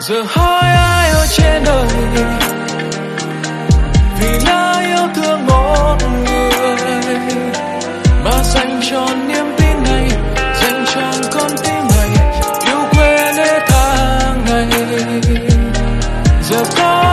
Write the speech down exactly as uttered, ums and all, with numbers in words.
Giờ hỏi ai ở trên đời vì đã yêu thương một người mà dành cho niềm tin này, dành cho con tim này, yêu quên hết tháng ngày. Giờ có